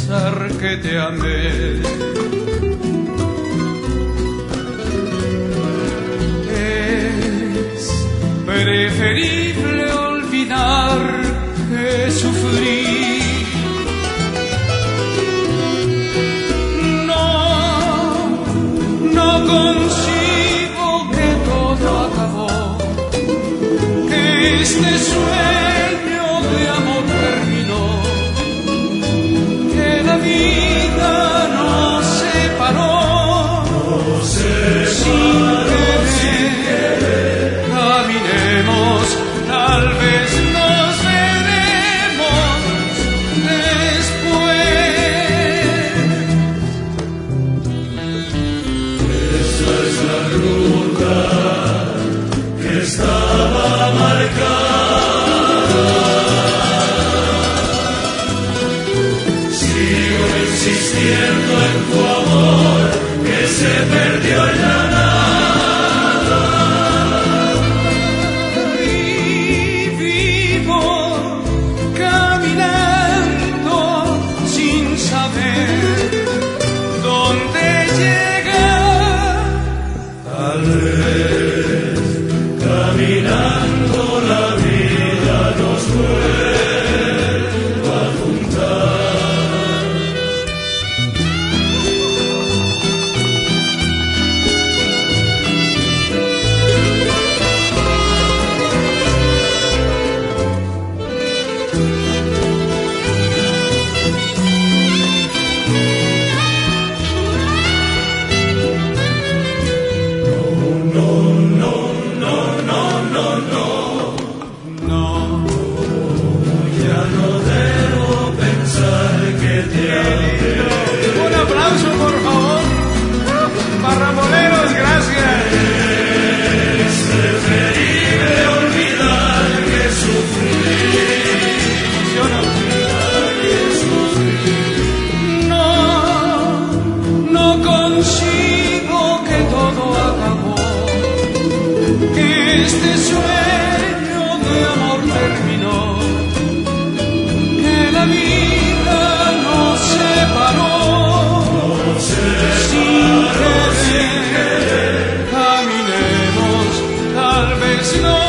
pensar que te amé. Es preferible olvidar que sufrir. No concibo que todo acabó, que este sueño de amor terminó, que la vida nos separó, sin querer. Caminemos, tal vez nos veremos después. Esa es la ruta que estaba marcada. Sigo insistiendo en tu amor que se perdió en la nada. Y vivo caminando sin saber dónde llegar. Tal vez caminando la vida nos vuelva a juntar. No, Ya no debo pensar que te amé. un aplauso por favor. Barramoleros, gracias. Es preferible olvidar que sufrir. No concibo que todo acabó, que este sueño de amor terminó, que la vida nos separó, sin querer. Caminemos, tal vez no